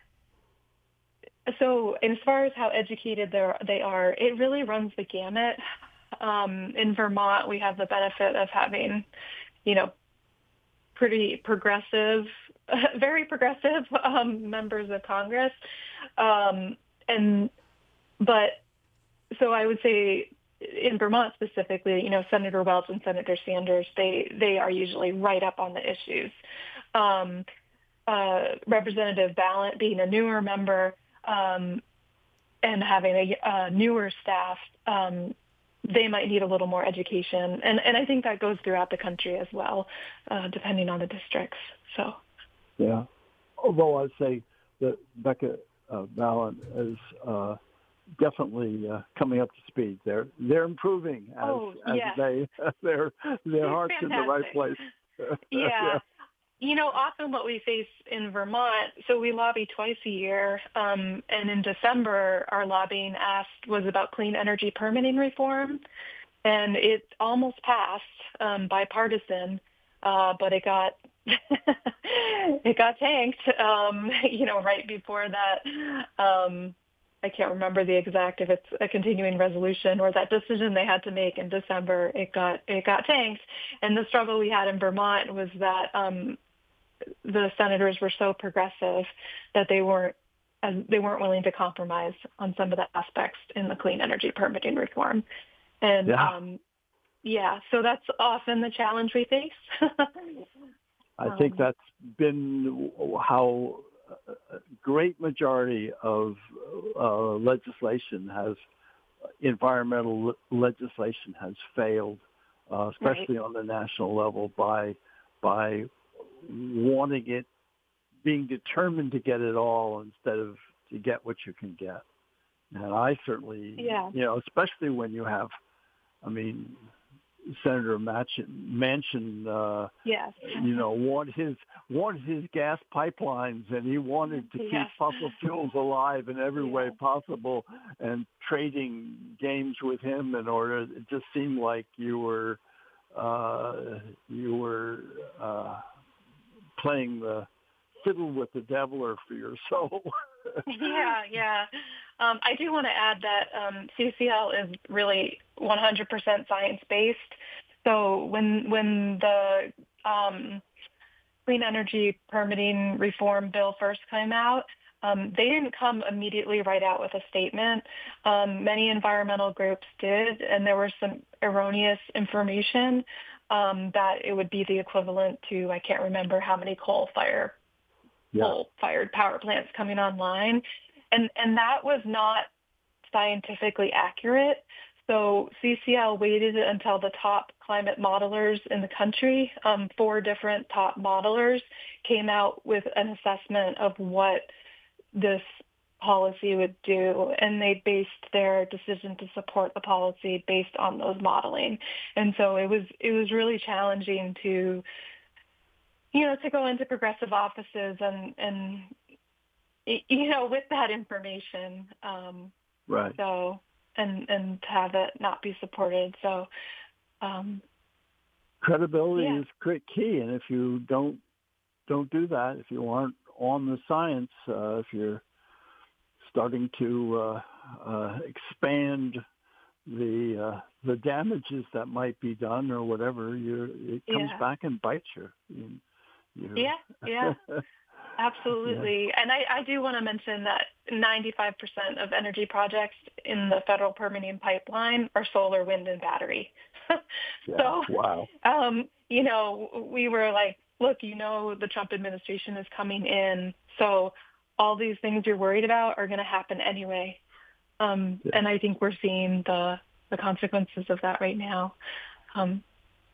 so as far as how educated they are, it really runs the gamut. Um, in Vermont, we have the benefit of having, you know, pretty progressive, very progressive um, members of Congress. Um, and but so I would say, in Vermont specifically, you know, Senator Welch and Senator Sanders, they, they are usually right up on the issues. Um, uh, Representative Ballant being a newer member um, and having a, a newer staff, um, they might need a little more education. And, and I think that goes throughout the country as well, uh, depending on the districts. So, yeah. Although I'd say that Becca uh, Ballant is uh, definitely uh, coming up to speed. They're they're improving as, oh, as yes. they their their heart's Fantastic. in the right place. Yeah. yeah. You know, often what we face in Vermont, so we lobby twice a year, um, and in December, our lobbying asked was about clean energy permitting reform, and it almost passed, um, bipartisan, uh, but it got it got tanked, um, you know, right before that. Um, I can't remember the exact, if it's a continuing resolution or that decision they had to make in December, it got it got tanked. And the struggle we had in Vermont was that um, the senators were so progressive that they weren't as they weren't willing to compromise on some of the aspects in the clean energy permitting reform. And yeah, um, yeah so that's often the challenge we face. I think um, that's been how a great majority of uh, legislation has, environmental le- legislation has failed, uh, especially right. on the national level, by by wanting it, being determined to get it all instead of to get what you can get. And I certainly, yeah. you know, especially when you have, I mean, Senator Manchin, Manchin uh, yes. you know, wanted his wanted his gas pipelines, and he wanted to keep yes. fossil fuels alive in every yeah. way possible. And trading games with him in order, it just seemed like you were uh, you were uh, playing the fiddle with the devil or for your soul. yeah, yeah. Um, I do want to add that um, C C L is really one hundred percent science-based. So when when the um, clean energy permitting reform bill first came out, um, they didn't come immediately right out with a statement. Um, many environmental groups did, and there was some erroneous information um, that it would be the equivalent to, I can't remember how many coal fire Yeah. coal-fired power plants coming online. And and that was not scientifically accurate. So C C L waited until the top climate modelers in the country, um, four different top modelers, came out with an assessment of what this policy would do, and they based their decision to support the policy based on those modeling. And so it was it was really challenging to you know, to go into progressive offices and, and you know, with that information. Um, Right. So, and, and to have it not be supported. So, um, credibility yeah. is cri- key. And if you don't, don't do that, if you aren't on the science, uh, if you're starting to uh, uh, expand the uh, the damages that might be done or whatever, you it comes Yeah. back and bites you. you, you Yeah, yeah. Absolutely. Yeah. And I, I do want to mention that ninety-five percent of energy projects in the federal permitting pipeline are solar, wind, and battery. Yeah. So, Wow. um, you know, we were like, look, you know, the Trump administration is coming in. So all these things you're worried about are going to happen anyway. Um, Yeah. And I think we're seeing the, the consequences of that right now. Um,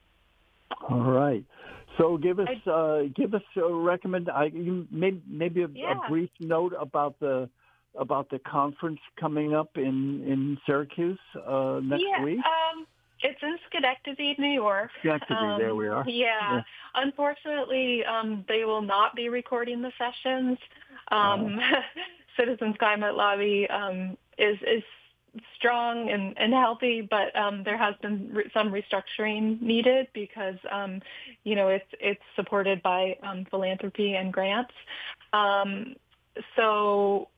All right. So give us I- uh, give us a recommend. I you, maybe maybe a, Yeah. a brief note about the about the conference coming up in in Syracuse uh, next yeah, week. Um, it's in Schenectady, New York. Schenectady, there we are. Yeah. Yeah. Unfortunately, um, they will not be recording the sessions. Um, Citizens Climate Lobby um, is is strong and, and healthy, but um, there has been re- some restructuring needed because um, you know it's it's supported by um, philanthropy and grants. Um, so.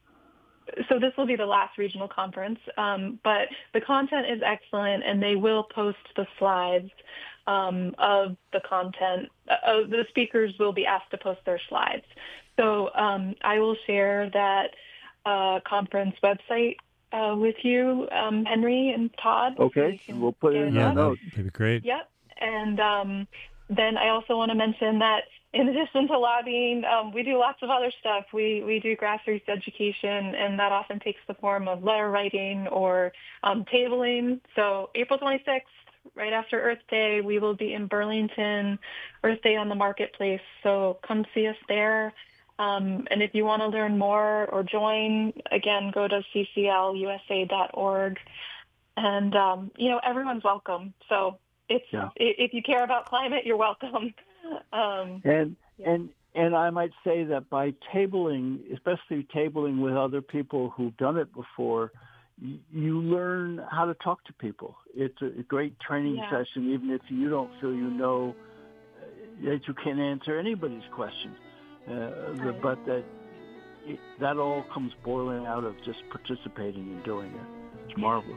So this will be the last regional conference, um, but the content is excellent, and they will post the slides um, of the content. Uh, the speakers will be asked to post their slides. So um, I will share that uh, conference website uh, with you, um, Henry and Todd. so Okay, you can we'll put it get in Yeah, the notes. that'd be great. Yep. And um, then I also want to mention that in addition to lobbying, um, we do lots of other stuff. We we do grassroots education, and that often takes the form of letter writing or um, tabling. So April twenty-sixth, right after Earth Day, we will be in Burlington, Earth Day on the Marketplace. So come see us there. Um, and if you want to learn more or join, again, go to c c l u s a dot org. And, um, you know, everyone's welcome. So it's Yeah. i- if you care about climate, you're welcome. Um, And Yeah. and and I might say that by tabling, especially tabling with other people who've done it before, y- you learn how to talk to people. It's a great training Yeah. session, even if you don't feel you know uh, that you can answer anybody's question. Uh, the, Right. but that it, that all comes boiling out of just participating and doing it. It's marvelous.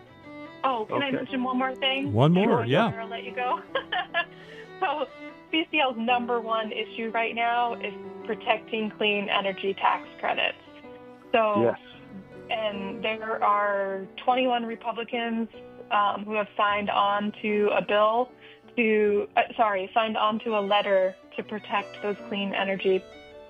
oh, can I Okay. mention one more thing? One more, Sure, yeah. I'll let you go. So C C L's number one issue right now is protecting clean energy tax credits. So Yes. and there are twenty-one Republicans um, who have signed on to a bill to, uh, sorry, signed on to a letter to protect those clean energy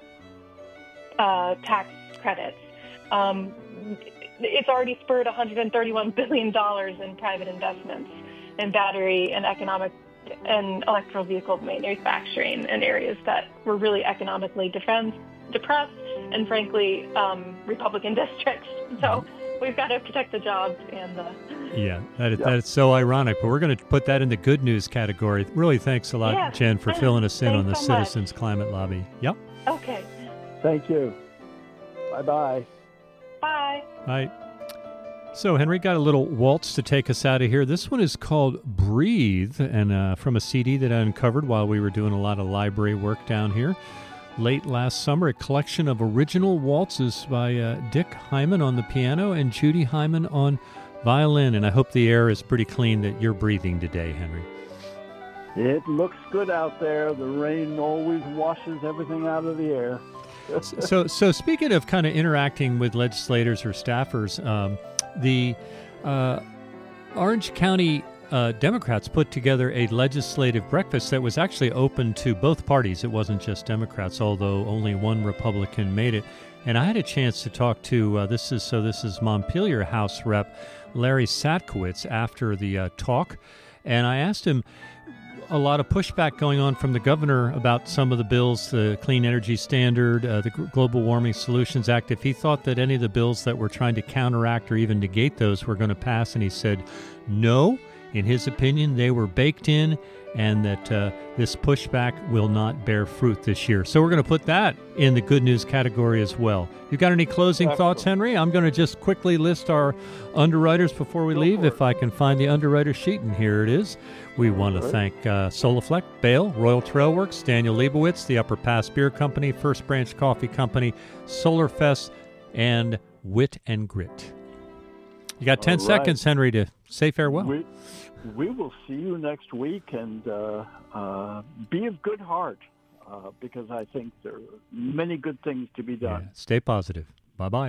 uh, tax credits. Um, it's already spurred one hundred thirty-one billion dollars in private investments in battery and economic and electrical vehicle manufacturing in areas that were really economically defense, depressed and, frankly, um, Republican districts. So we've got to protect the jobs and the... Yeah, that is, Yeah. that is so ironic, but we're going to put that in the good news category. Really, thanks a lot, Yeah. Jen, for filling us in Thanks on the so much. Citizens Climate Lobby. Yep. Okay. Thank you. Bye-bye. Bye. Right. So, Henry, got a little waltz to take us out of here. This one is called Breathe, and uh, from a C D that I uncovered while we were doing a lot of library work down here late last summer, a collection of original waltzes by uh, Dick Hyman on the piano and Judy Hyman on violin. And I hope the air is pretty clean that you're breathing today, Henry. It looks good out there. The rain always washes everything out of the air. so, so speaking of kind of interacting with legislators or staffers, um, the uh, Orange County uh, Democrats put together a legislative breakfast that was actually open to both parties. It wasn't just Democrats, although only one Republican made it. And I had a chance to talk to uh, this is so this is Montpelier House Rep Larry Satkowitz after the uh, talk, and I asked him. A lot of pushback going on from the governor about some of the bills, the Clean Energy Standard, uh, the G- Global Warming Solutions Act, if he thought that any of the bills that were trying to counteract or even negate those were going to pass. And he said, no, in his opinion, they were baked in and that uh, this pushback will not bear fruit this year. So we're going to put that in the good news category as well. You got any closing Excellent. thoughts, Henry? I'm going to just quickly list our underwriters before we Go leave, for if it. I can find the underwriter sheet, and here it is. We want to All right. thank uh, Solaflect, Bale, Royal Trailworks, Daniel Leibowitz, the Upper Pass Beer Company, First Branch Coffee Company, Solarfest, and Wit and Grit. You got ten All right. seconds, Henry, to say farewell. We, we will see you next week, and uh, uh, be of good heart, uh, because I think there are many good things to be done. Yeah, stay positive. Bye-bye.